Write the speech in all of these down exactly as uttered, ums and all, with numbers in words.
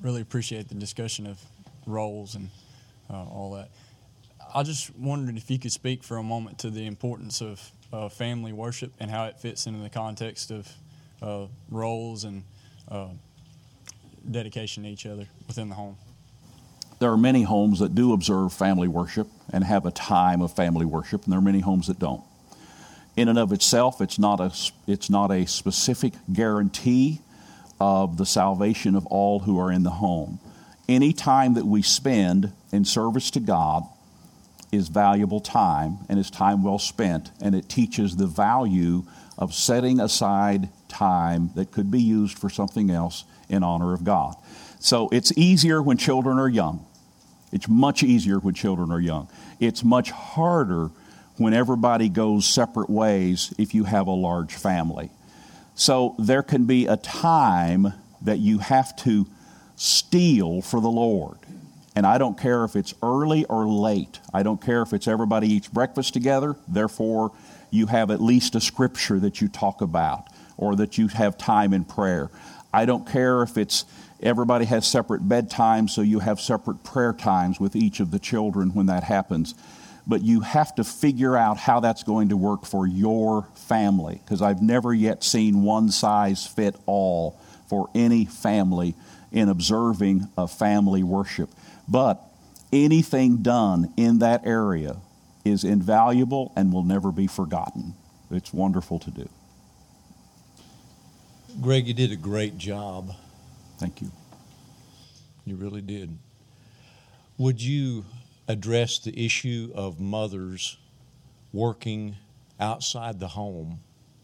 really appreciate the discussion of roles and uh, all that. I just wondered if you could speak for a moment to the importance of uh, family worship and how it fits into the context of uh, roles and uh, dedication to each other within the home. There are many homes that do observe family worship and have a time of family worship, and there are many homes that don't. In and of itself, it's not a, it's not a specific guarantee of the salvation of all who are in the home. Any time that we spend in service to God is valuable time, and is time well spent, and it teaches the value of setting aside time that could be used for something else in honor of God. So it's easier when children are young. It's much easier when children are young. It's much harder when everybody goes separate ways if you have a large family. So there can be a time that you have to steal for the Lord. And I don't care if it's early or late. I don't care if it's everybody eats breakfast together, therefore you have at least a scripture that you talk about, or that you have time in prayer. I don't care if it's everybody has separate bedtimes, so you have separate prayer times with each of the children when that happens. But you have to figure out how that's going to work for your family, because I've never yet seen one size fit all for any family in observing a family worship. But anything done in that area is invaluable and will never be forgotten. It's wonderful to do. Greg, you did a great job. Thank you. You really did. Would you address the issue of mothers working outside the home?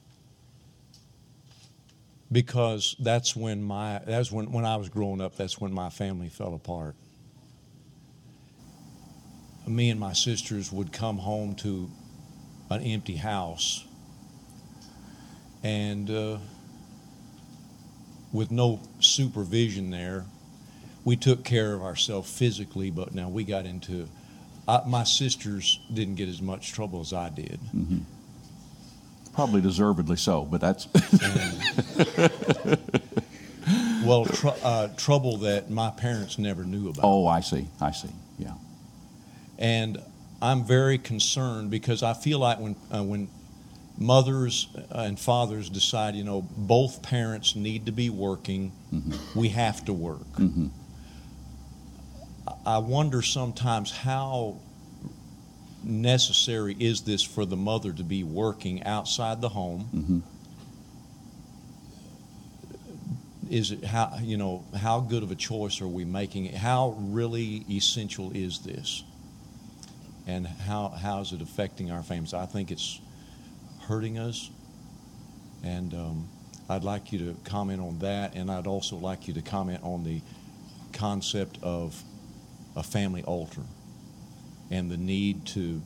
Because that's when my that's when, when I was growing up, that's when my family fell apart. Me and my sisters would come home to an empty house, and uh, with no supervision there, we took care of ourselves physically, but now we got into, I, my sisters didn't get as much trouble as I did. Mm-hmm. Probably deservedly so, but that's... well, tr- uh, trouble that my parents never knew about. Oh, I see, I see, yeah. And I'm very concerned because I feel like when uh, when mothers and fathers decide, you know, both parents need to be working, mm-hmm. we have to work. Mm-hmm. I wonder sometimes how necessary is this for the mother to be working outside the home? Mm-hmm. Is it how, you know, how good of a choice are we making? How really essential is this? And how how is it affecting our families? I think it's hurting us, and um, I'd like you to comment on that, and I'd also like you to comment on the concept of a family altar and the need to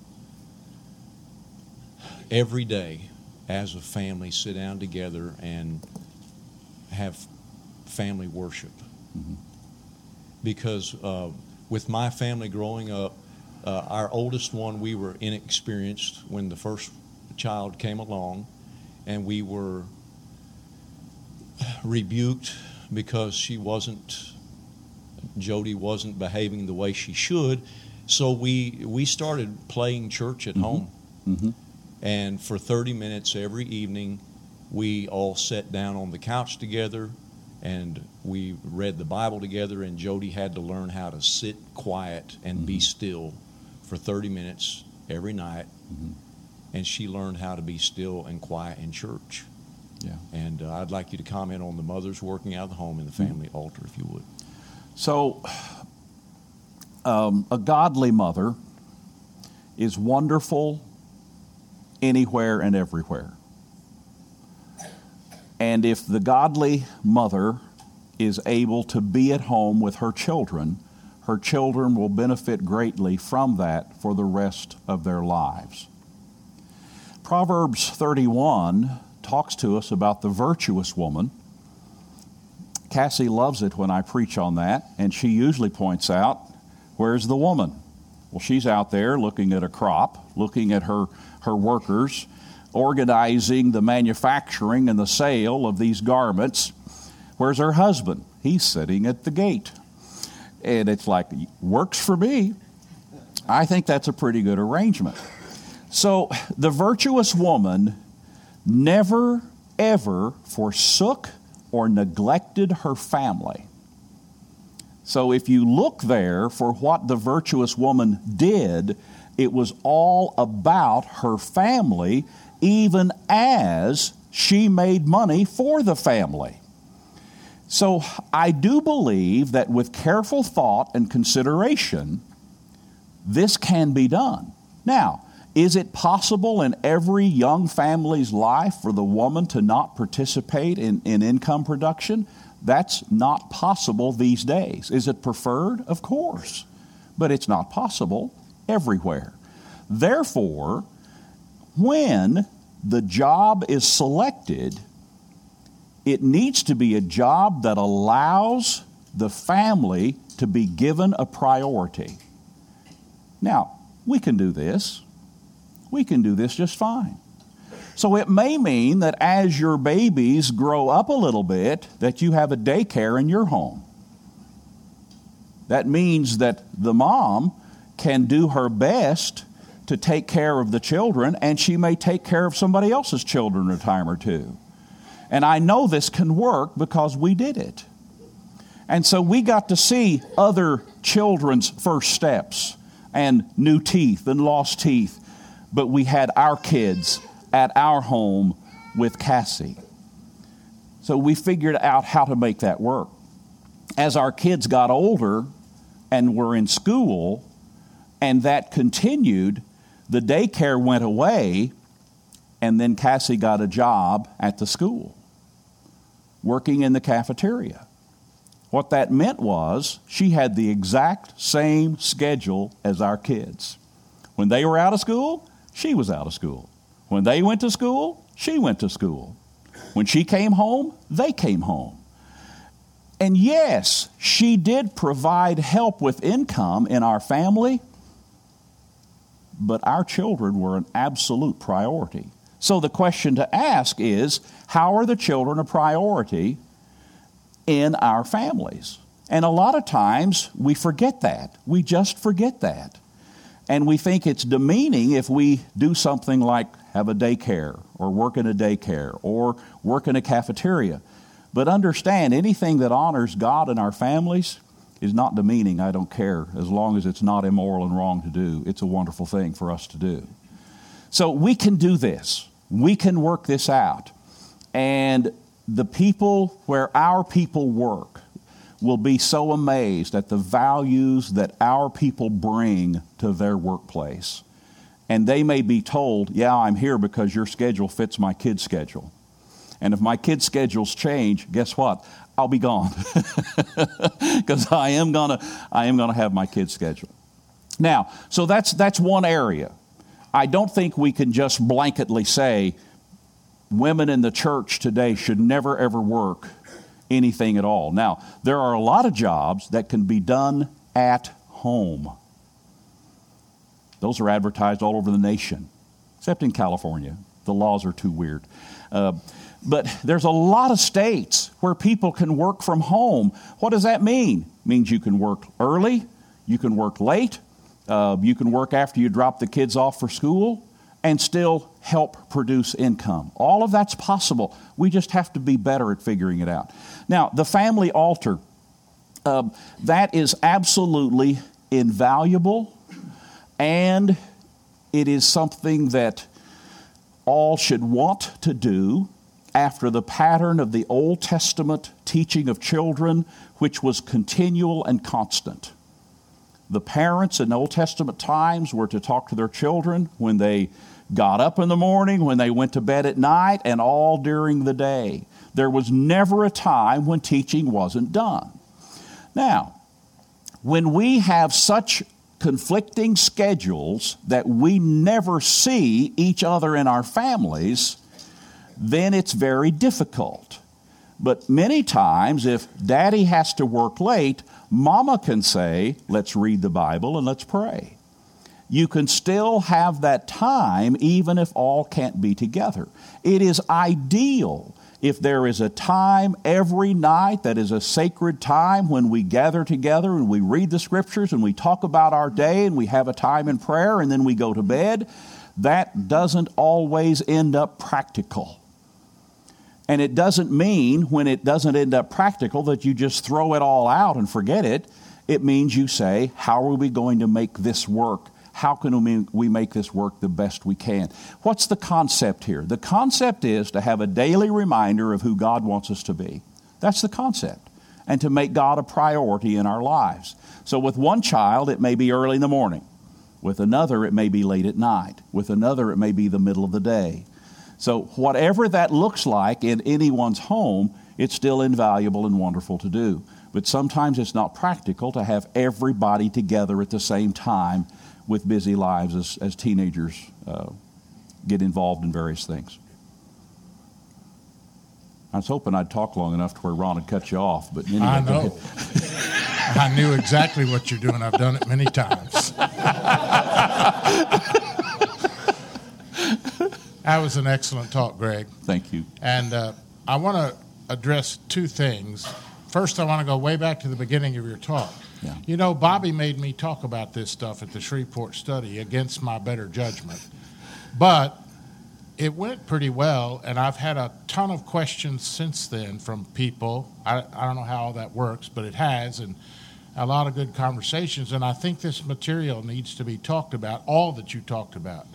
every day as a family sit down together and have family worship. Mm-hmm. Because uh, with my family growing up, Uh, our oldest one, we were inexperienced when the first child came along, and we were rebuked because she wasn't, Jody wasn't behaving the way she should. So we we started playing church at mm-hmm. home. Mm-hmm. And for thirty minutes every evening, we all sat down on the couch together, and we read the Bible together, and Jody had to learn how to sit quiet and mm-hmm. be still for thirty minutes every night, mm-hmm. and she learned how to be still and quiet in church. Yeah. And uh, I'd like you to comment on the mothers working out of the home and the family mm-hmm. altar, if you would. So, um, a godly mother is wonderful anywhere and everywhere. And if the godly mother is able to be at home with her children, her children will benefit greatly from that for the rest of their lives. Proverbs thirty-one talks to us about the virtuous woman. Cassie loves it when I preach on that, and she usually points out, where's the woman? Well, she's out there looking at a crop, looking at her, her workers, organizing the manufacturing and the sale of these garments. Where's her husband? He's sitting at the gate. And it's like, works for me. I think that's a pretty good arrangement. So the virtuous woman never, ever forsook or neglected her family. So if you look there for what the virtuous woman did, it was all about her family, even as she made money for the family. So I do believe that with careful thought and consideration, this can be done. Now, is it possible in every young family's life for the woman to not participate in, in income production? That's not possible these days. Is it preferred? Of course. But it's not possible everywhere. Therefore, when the job is selected, it needs to be a job that allows the family to be given a priority. Now, we can do this. We can do this just fine. So it may mean that as your babies grow up a little bit, that you have a daycare in your home. That means that the mom can do her best to take care of the children, and she may take care of somebody else's children a time or two. And I know this can work because we did it. And so we got to see other children's first steps and new teeth and lost teeth. But we had our kids at our home with Cassie. So we figured out how to make that work. As our kids got older and were in school, and that continued, the daycare went away, and then Cassie got a job at the school, working in the cafeteria. What that meant was she had the exact same schedule as our kids. When they were out of school, she was out of school. When they went to school, she went to school. When she came home, they came home. And yes, she did provide help with income in our family, but our children were an absolute priority. So the question to ask is, how are the children a priority in our families? And a lot of times we forget that. We just forget that. And we think it's demeaning if we do something like have a daycare or work in a daycare or work in a cafeteria. But understand, anything that honors God in our families is not demeaning. I don't care, as long as it's not immoral and wrong to do. It's a wonderful thing for us to do. So we can do this. We can work this out. And the people where our people work will be so amazed at the values that our people bring to their workplace. And they may be told, yeah, I'm here because your schedule fits my kid's schedule. And if my kids' schedules change, guess what? I'll be gone. Because I am gonna I am gonna have my kids' schedule. Now, so that's that's one area. I don't think we can just blanketly say women in the church today should never ever work anything at all. Now, there are a lot of jobs that can be done at home. Those are advertised all over the nation, except in California. The laws are too weird. Uh, but there's a lot of states where people can work from home. What does that mean? It means you can work early, you can work late, uh, you can work after you drop the kids off for school, and still help produce income. All of that's possible. We just have to be better at figuring it out. Now, the family altar, uh, that is absolutely invaluable, and it is something that all should want to do after the pattern of the Old Testament teaching of children, which was continual and constant. The parents in Old Testament times were to talk to their children when they got up in the morning, when they went to bed at night, and all during the day. There was never a time when teaching wasn't done. Now, when we have such conflicting schedules that we never see each other in our families, then it's very difficult. But many times, if Daddy has to work late, Mama can say, let's read the Bible and let's pray. You can still have that time even if all can't be together. It is ideal If there is a time every night that is a sacred time when we gather together and we read the Scriptures and we talk about our day and we have a time in prayer and then we go to bed, that doesn't always end up practical. And it doesn't mean when it doesn't end up practical that you just throw it all out and forget it. It means you say, how are we going to make this work? How can we make this work the best we can? What's the concept here? The concept is to have a daily reminder of who God wants us to be. That's the concept. And to make God a priority in our lives. So with one child, it may be early in the morning. With another, it may be late at night. With another, it may be the middle of the day. So whatever that looks like in anyone's home, it's still invaluable and wonderful to do. But sometimes it's not practical to have everybody together at the same time with busy lives as, as teenagers uh, get involved in various things. I was hoping I'd talk long enough to where Ron would cut you off, but anyway, I know. I knew exactly what you're doing. I've done it many times. That was an excellent talk, Greg. Thank you. And uh, I want to address two things. First, I want to go way back to the beginning of your talk. Yeah. You know, Bobby made me talk about this stuff at the Shreveport study against my better judgment. But it went pretty well, and I've had a ton of questions since then from people. I, I don't know how all that works, but it has, and a lot of good conversations. And I think this material needs to be talked about, all that you talked about.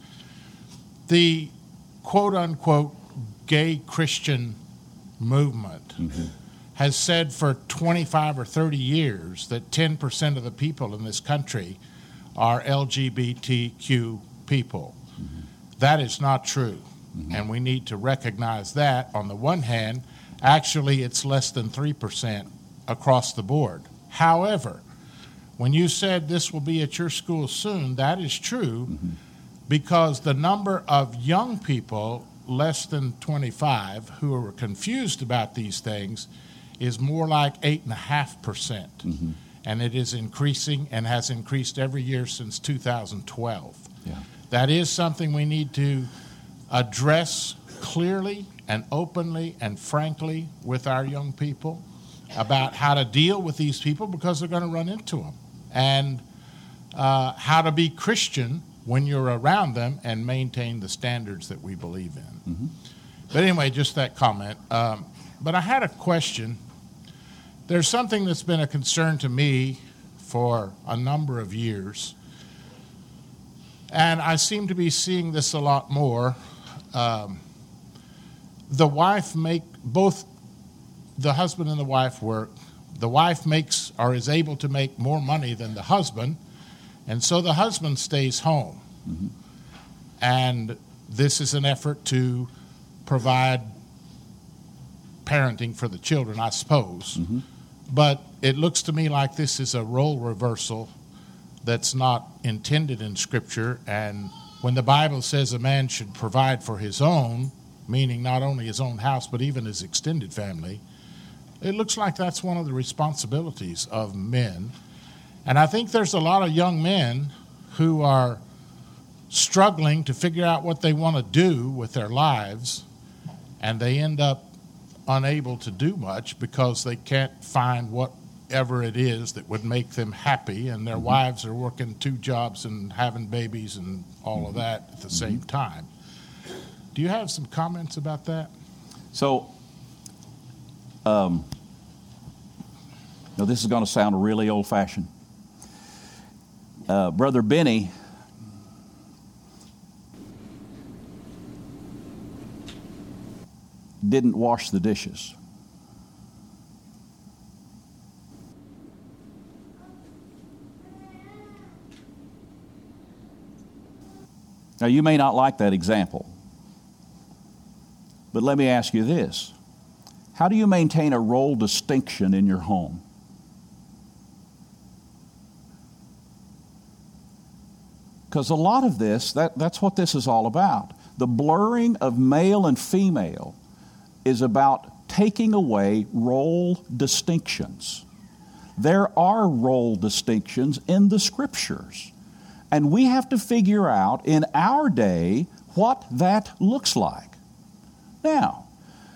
The quote-unquote gay Christian movement mm-hmm. has said for twenty-five or thirty years that ten percent of the people in this country are L G B T Q people. Mm-hmm. That is not true, mm-hmm. and we need to recognize that. On the one hand, actually it's less than three percent across the board. However, when you said this will be at your school soon, that is true, mm-hmm. because the number of young people less than twenty-five who are confused about these things is more like eight point five percent. Mm-hmm. And it is increasing and has increased every year since two thousand twelve. Yeah. That is something we need to address clearly and openly and frankly with our young people about how to deal with these people, because they're going to run into them, and uh, how to be Christian when you're around them and maintain the standards that we believe in. Mm-hmm. But anyway, just that comment. Um, but I had a question. There's something that's been a concern to me for a number of years, and I seem to be seeing this a lot more. Um, the wife make, both the husband and the wife work. The wife makes or is able to make more money than the husband, and so the husband stays home. Mm-hmm. And this is an effort to provide parenting for the children, I suppose. Mm-hmm. But it looks to me like this is a role reversal that's not intended in Scripture. And when the Bible says a man should provide for his own, meaning not only his own house but even his extended family, it looks like that's one of the responsibilities of men. And I think there's a lot of young men who are struggling to figure out what they want to do with their lives, and they end up unable to do much because they can't find whatever it is that would make them happy, and their mm-hmm. wives are working two jobs and having babies and all mm-hmm. of that at the mm-hmm. same time. Do you have some comments about that? So, um, now this is going to sound really old-fashioned. Uh, Brother Benny didn't wash the dishes. Now, you may not like that example, but let me ask you this. How do you maintain a role distinction in your home? Because a lot of this, that, that's what this is all about. The blurring of male and female is about taking away role distinctions. There are role distinctions in the Scriptures, and we have to figure out in our day what that looks like. Now,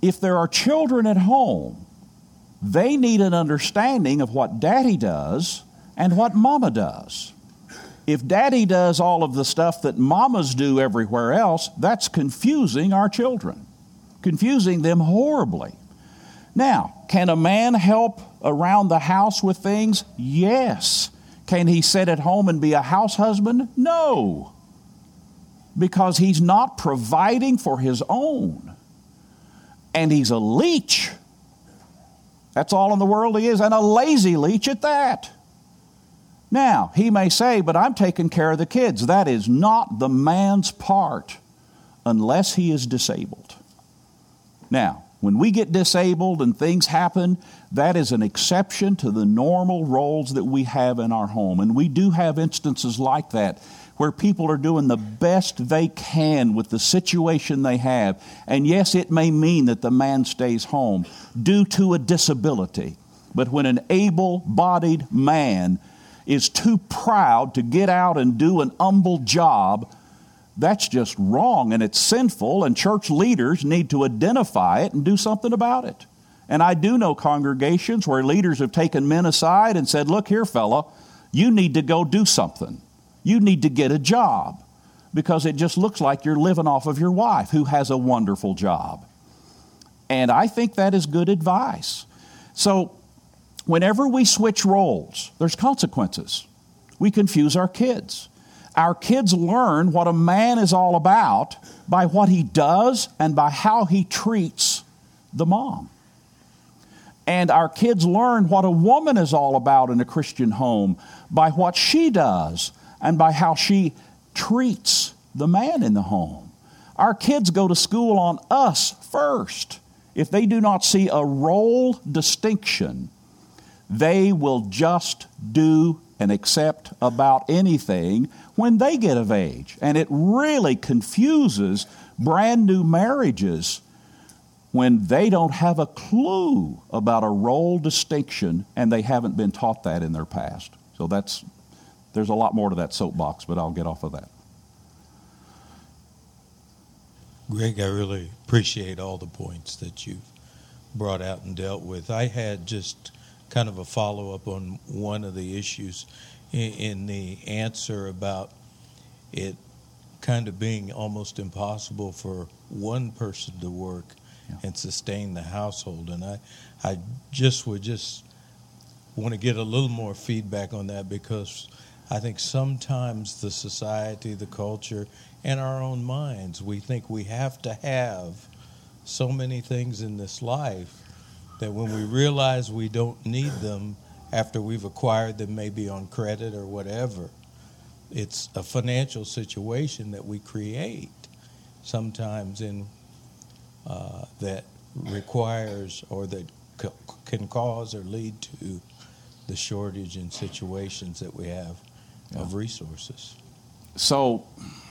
if there are children at home, they need an understanding of what Daddy does and what Mama does. If Daddy does all of the stuff that mamas do everywhere else, that's confusing our children, confusing them horribly. Now, can a man help around the house with things? Yes. Can he sit at home and be a house husband? No. Because he's not providing for his own. And he's a leech. That's all in the world he is, and a lazy leech at that. Now, he may say, but I'm taking care of the kids. That is not the man's part unless he is disabled. Now, when we get disabled and things happen, that is an exception to the normal roles that we have in our home. And we do have instances like that where people are doing the best they can with the situation they have. And yes, it may mean that the man stays home due to a disability. But when an able-bodied man is too proud to get out and do an humble job, that's just wrong, and it's sinful, and church leaders need to identify it and do something about it. And I do know congregations where leaders have taken men aside and said, look here, fella, you need to go do something. You need to get a job, because it just looks like you're living off of your wife, who has a wonderful job. And I think that is good advice. So whenever we switch roles, there's consequences. We confuse our kids. Our kids learn what a man is all about by what he does and by how he treats the mom. And our kids learn what a woman is all about in a Christian home by what she does and by how she treats the man in the home. Our kids go to school on us first. If they do not see a role distinction, they will just do and accept about anything when they get of age. And it really confuses brand new marriages when they don't have a clue about a role distinction and they haven't been taught that in their past. So that's, there's a lot more to that soapbox, but I'll get off of that. Greg, I really appreciate all the points that you've brought out and dealt with. I had just kind of a follow-up on one of the issues in, in the answer about it kind of being almost impossible for one person to work yeah. and sustain the household. And I, I just would just want to get a little more feedback on that, because I think sometimes the society, the culture, and our own minds, we think we have to have so many things in this life that when we realize we don't need them after we've acquired them, maybe on credit or whatever, it's a financial situation that we create sometimes in uh, that requires or that c- can cause or lead to the shortage in situations that we have yeah. of resources. So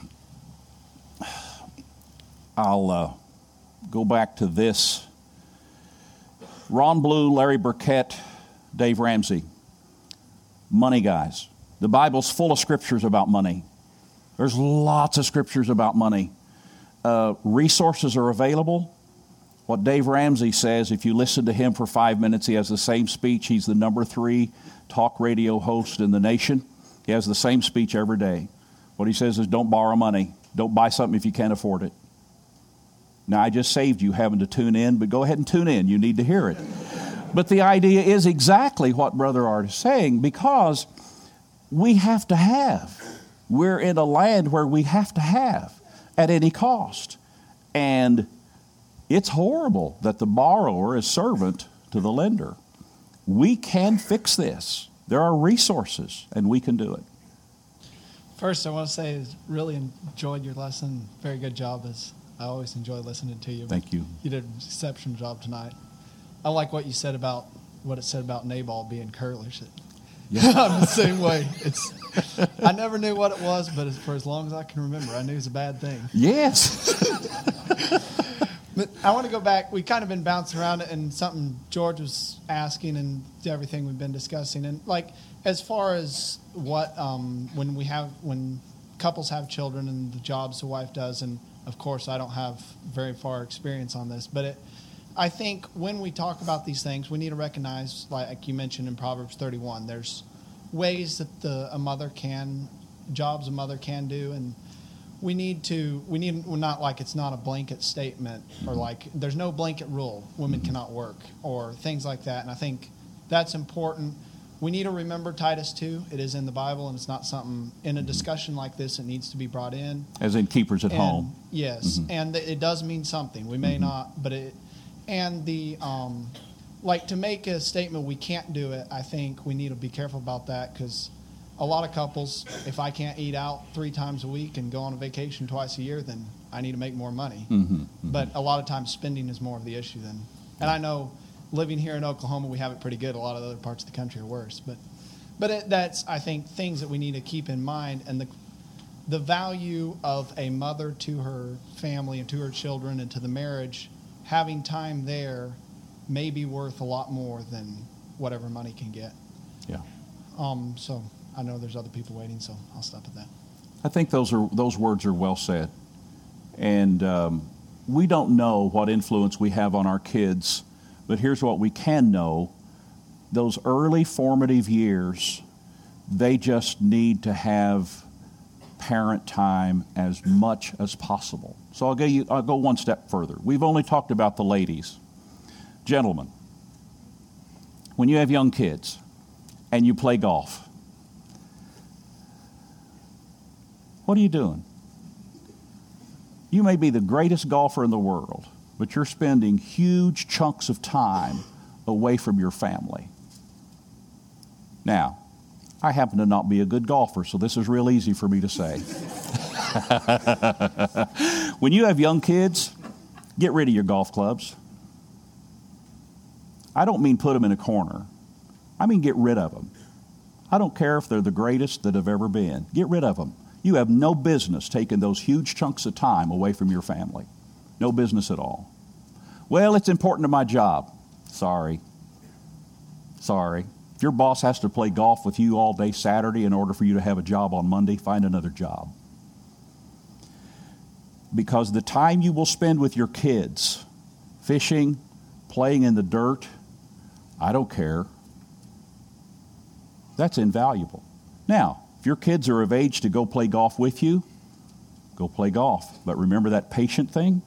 I'll uh, go back to this. Ron Blue, Larry Burkett, Dave Ramsey, money guys. The Bible's full of scriptures about money. There's lots of scriptures about money. Uh, resources are available. What Dave Ramsey says, if you listen to him for five minutes, he has the same speech. He's the number three talk radio host in the nation. He has the same speech every day. What he says is, don't borrow money. Don't buy something if you can't afford it. Now, I just saved you having to tune in, but go ahead and tune in. You need to hear it. But the idea is exactly what Brother Art is saying, because we have to have. We're in a land where we have to have at any cost. And it's horrible that the borrower is servant to the lender. We can fix this. There are resources, and we can do it. First, I want to say I really enjoyed your lesson. Very good job. As I always enjoy listening to you. Thank you. You did an exceptional job tonight. I like what you said about what it said about Nabal being curlish. Yeah. I'm the same way. It's I never knew what it was, but as, for as long as I can remember, I knew it was a bad thing. Yes. But I want to go back. We've kind of been bouncing around it, and something George was asking and everything we've been discussing. And like as far as what um, when we have when couples have children and the jobs the wife does, and of course I don't have very far experience on this, but it I think when we talk about these things, we need to recognize, like you mentioned in Proverbs thirty-one, there's ways that the a mother can, jobs a mother can do, and we need to, we need, we're not like it's not a blanket statement, or like there's no blanket rule, women cannot work, or things like that. And I think that's important. We need to remember Titus two. It is in the Bible, and it's not something in a discussion like this that needs to be brought in. As in keepers at And, home. Yes, Mm-hmm. and it does mean something. We may Mm-hmm. not, but it, and the, um, like to make a statement we can't do it, I think we need to be careful about that, because a lot of couples, if I can't eat out three times a week and go on a vacation twice a year, then I need to make more money. Mm-hmm. Mm-hmm. But a lot of times spending is more of the issue than, and I know living here in Oklahoma, we have it pretty good. A lot of other parts of the country are worse, but, but it, that's, I think, things that we need to keep in mind, and the, the value of a mother to her family and to her children and to the marriage, having time there may be worth a lot more than whatever money can get. Yeah. Um, so I know there's other people waiting, so I'll stop at that. I think those are those words are well said. And um, we don't know what influence we have on our kids, but here's what we can know. Those early formative years, they just need to have parent time as much as possible. So I'll go, you, I'll go one step further. We've only talked about the ladies. Gentlemen, when you have young kids and you play golf, what are you doing? You may be the greatest golfer in the world, but you're spending huge chunks of time away from your family. Now, I happen to not be a good golfer, so this is real easy for me to say. When you have young kids, get rid of your golf clubs. I don't mean put them in a corner. I mean get rid of them. I don't care if they're the greatest that have ever been. Get rid of them. You have no business taking those huge chunks of time away from your family. No business at all. Well, it's important to my job. Sorry. Sorry. If your boss has to play golf with you all day Saturday in order for you to have a job on Monday, find another job. Because the time you will spend with your kids, fishing, playing in the dirt, I don't care. That's invaluable. Now, if your kids are of age to go play golf with you, go play golf. But remember that patient thing?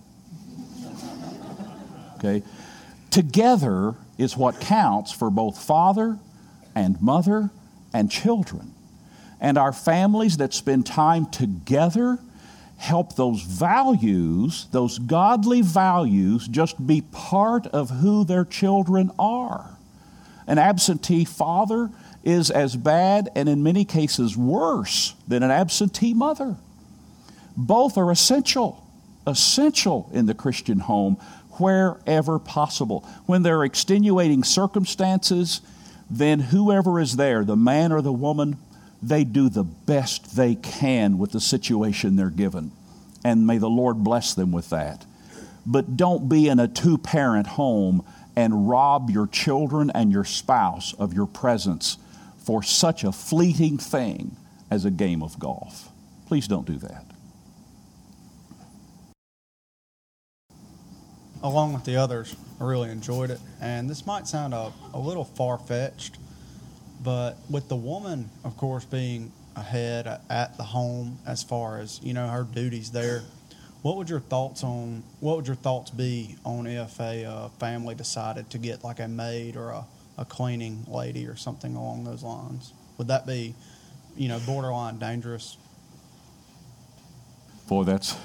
Okay? Together is what counts for both father and mother and children. And our families that spend time together help those values, those godly values, just be part of who their children are. An absentee father is as bad and in many cases worse than an absentee mother. Both are essential, essential in the Christian home wherever possible. When there are extenuating circumstances, then whoever is there, the man or the woman, they do the best they can with the situation they're given. And may the Lord bless them with that. But don't be in a two-parent home and rob your children and your spouse of your presence for such a fleeting thing as a game of golf. Please don't do that. Along with the others, I really enjoyed it. And this might sound a, a little far-fetched, but with the woman, of course, being ahead at the home as far as, you know, her duties there, what would your thoughts on, what would your thoughts be on if a uh, family decided to get like a maid or a, a cleaning lady or something along those lines? Would that be, you know, borderline dangerous? Boy, that's...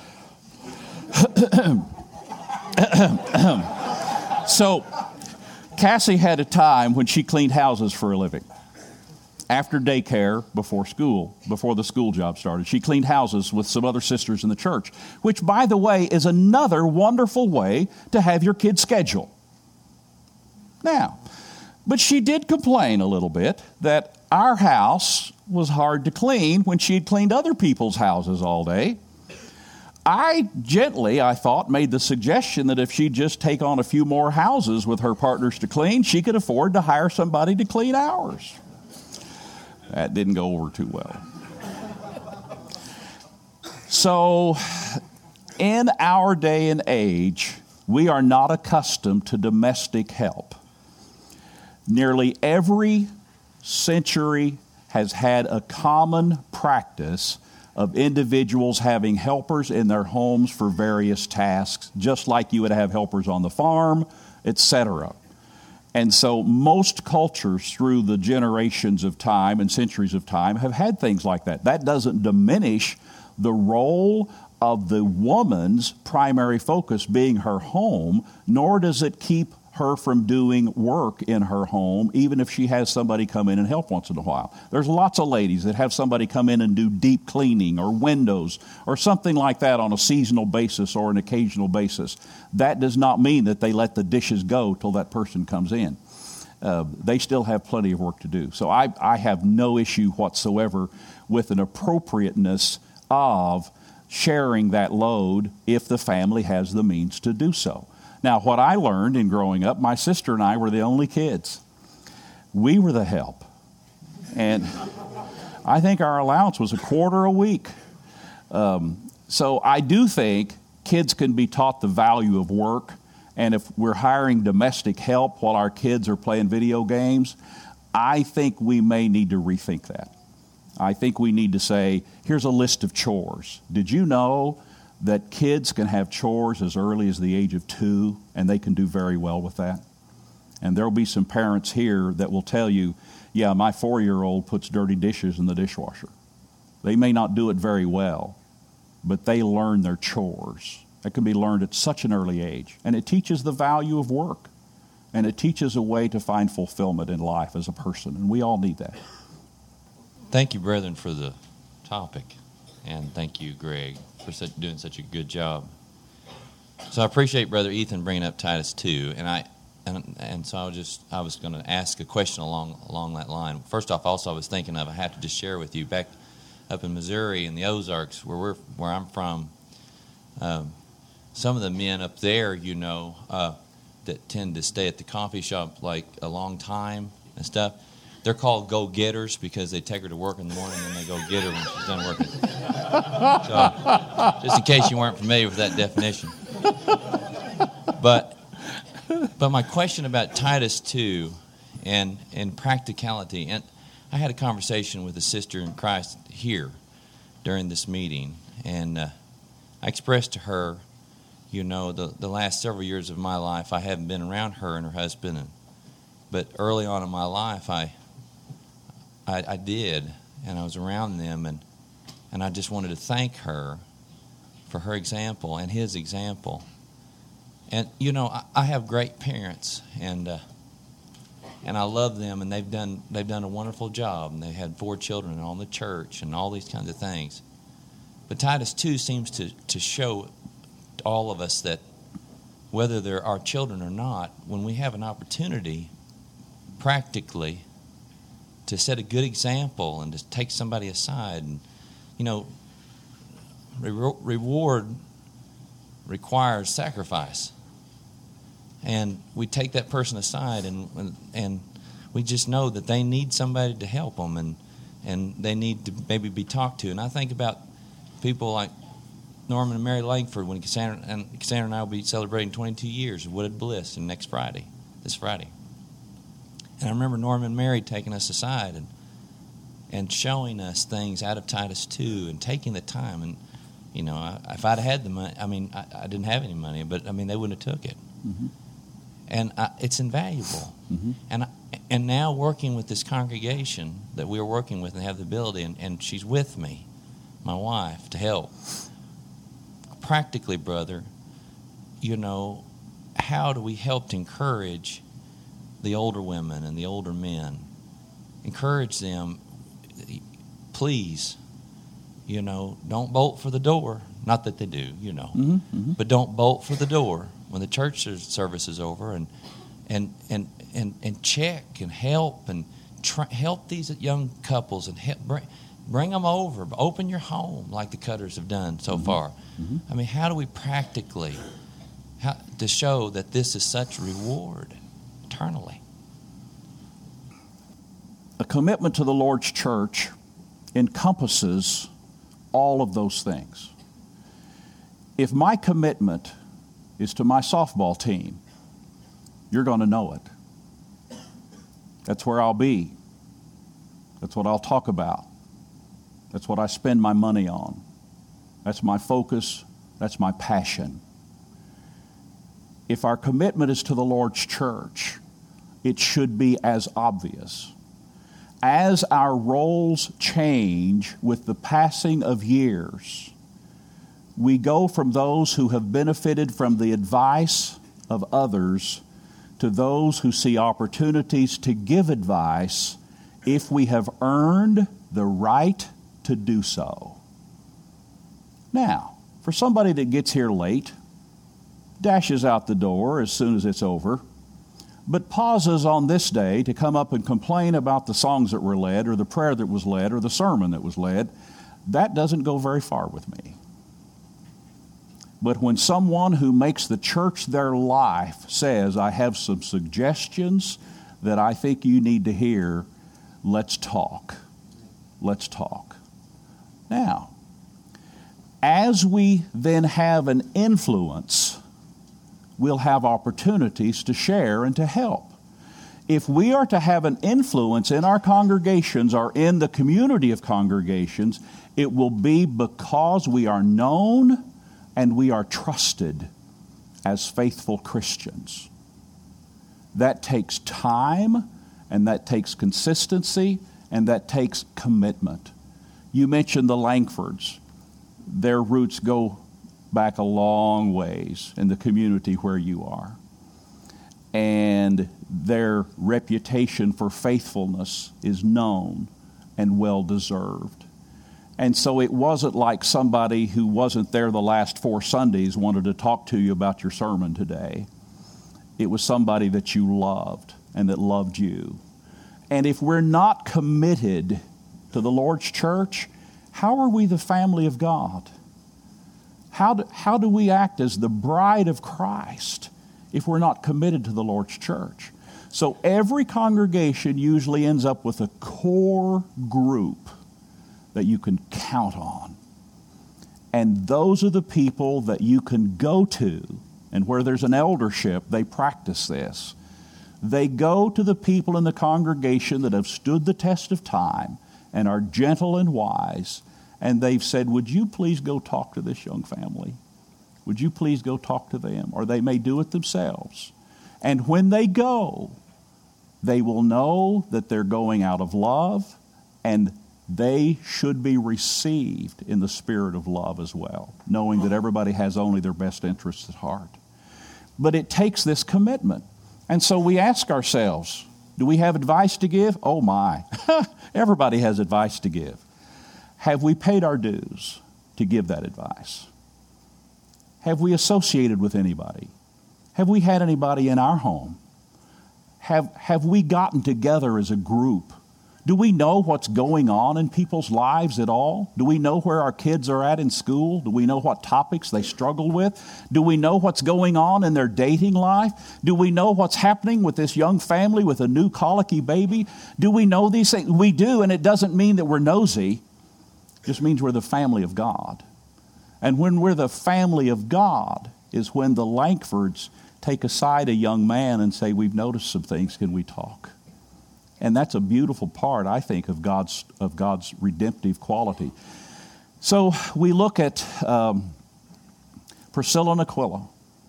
So, Cassie had a time when she cleaned houses for a living. After daycare, before school, before the school job started, she cleaned houses with some other sisters in the church, which, by the way, is another wonderful way to have your kids' schedule. Now, but she did complain a little bit that our house was hard to clean when she had cleaned other people's houses all day. I gently, I thought, made the suggestion that if she'd just take on a few more houses with her partners to clean, she could afford to hire somebody to clean ours. That didn't go over too well. So, in our day and age, we are not accustomed to domestic help. Nearly every century has had a common practice of individuals having helpers in their homes for various tasks, just like you would have helpers on the farm, et cetera. And so most cultures through the generations of time and centuries of time have had things like that. That doesn't diminish the role of the woman's primary focus being her home, nor does it keep her from doing work in her home, even if she has somebody come in and help once in a while. There's lots of ladies that have somebody come in and do deep cleaning or windows or something like that on a seasonal basis or an occasional basis. That does not mean that they let the dishes go till that person comes in. Uh, they still have plenty of work to do. So I, I have no issue whatsoever with an appropriateness of sharing that load if the family has the means to do so. Now, what I learned in growing up, my sister and I were the only kids. We were the help. And I think our allowance was a quarter a week. Um, so I do think kids can be taught the value of work. And if we're hiring domestic help while our kids are playing video games, I think we may need to rethink that. I think we need to say, here's a list of chores. Did you know that kids can have chores as early as the age of two, and they can do very well with that? And there will be some parents here that will tell you, yeah, my four-year-old puts dirty dishes in the dishwasher. They may not do it very well, but they learn their chores. That can be learned at such an early age. And it teaches the value of work. And it teaches a way to find fulfillment in life as a person. And we all need that. Thank you, brethren, for the topic. And thank you, Greg, for such, doing such a good job. So I appreciate Brother Ethan bringing up Titus two, and I and and so I was just I was going to ask a question along along that line. First off, also I was thinking of I have to just share with you back up in Missouri in the Ozarks where we're where I'm from. Um, some of the men up there, you know, uh, that tend to stay at the coffee shop like a long time and stuff. They're called go-getters because they take her to work in the morning and they go get her when she's done working. So, just in case you weren't familiar with that definition. But, but my question about Titus two and, and practicality, and I had a conversation with a sister in Christ here during this meeting, and uh, I expressed to her, you know, the, the last several years of my life, I haven't been around her and her husband, and, but early on in my life, I I, I did, and I was around them, and, and I just wanted to thank her for her example and his example. And, you know, I, I have great parents, and uh, and I love them, and they've done they've done a wonderful job, and they had four children and on the church and all these kinds of things. But Titus two seems to, to show to all of us that whether they're our children or not, when we have an opportunity practically to set a good example and to take somebody aside, and you know, re- reward requires sacrifice, and we take that person aside, and and we just know that they need somebody to help them, and and they need to maybe be talked to. And I think about people like Norman and Mary Langford when Cassandra and Cassandra and I will be celebrating twenty-two years of Wooded Bliss, and next Friday, this Friday. And I remember Norman and Mary taking us aside and and showing us things out of Titus two and taking the time. And, you know, I, if I'd had the money, I mean, I, I didn't have any money, but, I mean, they wouldn't have took it. Mm-hmm. And I, it's invaluable. Mm-hmm. And I, and now working with this congregation that we're working with and have the ability, and, and she's with me, my wife, to help. Practically, brother, you know, how do we help to encourage the older women and the older men? Encourage them, please, you know, don't bolt for the door. Not that they do, you know, mm-hmm, mm-hmm. But don't bolt for the door when the church service is over, and and and and, and check and help and try, help these young couples and help bring, bring them over. Open your home like the Cutters have done so mm-hmm. far. Mm-hmm. I mean, how do we practically how, to show that this is such reward eternally? A commitment to the Lord's church encompasses all of those things. If my commitment is to my softball team. You're going to know it. That's where I'll be. That's what I'll talk about. That's what I spend my money on. That's my focus. That's my passion. If our commitment is to the Lord's church, it should be as obvious. As our roles change with the passing of years, we go from those who have benefited from the advice of others to those who see opportunities to give advice if we have earned the right to do so. Now, for somebody that gets here late, dashes out the door as soon as it's over, but pauses on this day to come up and complain about the songs that were led or the prayer that was led or the sermon that was led, that doesn't go very far with me. But when someone who makes the church their life says, I have some suggestions that I think you need to hear, let's talk. Let's talk. Now, as we then have an influence, we'll have opportunities to share and to help. If we are to have an influence in our congregations or in the community of congregations, it will be because we are known and we are trusted as faithful Christians. That takes time, and that takes consistency, and that takes commitment. You mentioned the Langfords. Their roots go back a long ways in the community where you are. And their reputation for faithfulness is known and well deserved. And so it wasn't like somebody who wasn't there the last four Sundays wanted to talk to you about your sermon today. It was somebody that you loved and that loved you. And if we're not committed to the Lord's church, how are we the family of God? How do, how do we act as the bride of Christ if we're not committed to the Lord's church? So every congregation usually ends up with a core group that you can count on. And those are the people that you can go to. And where there's an eldership, they practice this. They go to the people in the congregation that have stood the test of time and are gentle and wise, and they've said, would you please go talk to this young family? Would you please go talk to them? Or they may do it themselves. And when they go, they will know that they're going out of love, and they should be received in the spirit of love as well, knowing that everybody has only their best interests at heart. But it takes this commitment. And so we ask ourselves, do we have advice to give? Oh my, everybody has advice to give. Have we paid our dues to give that advice? Have we associated with anybody? Have we had anybody in our home? Have, have we gotten together as a group? Do we know what's going on in people's lives at all? Do we know where our kids are at in school? Do we know what topics they struggle with? Do we know what's going on in their dating life? Do we know what's happening with this young family with a new colicky baby? Do we know these things? We do, and it doesn't mean that we're nosy. It just means we're the family of God. And when we're the family of God is when the Langfords take aside a young man and say, we've noticed some things, can we talk? And that's a beautiful part, I think, of God's of God's redemptive quality. So we look at um, Priscilla and Aquila.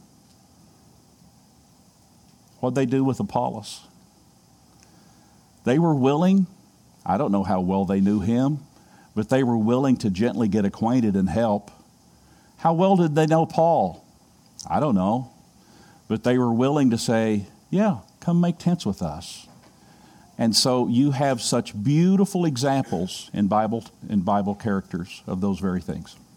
What'd they do with Apollos? They were willing, I don't know how well they knew him, but they were willing to gently get acquainted and help. How well did they know Paul? I don't know. But they were willing to say, yeah, come make tents with us. And so you have such beautiful examples in Bible in Bible characters of those very things.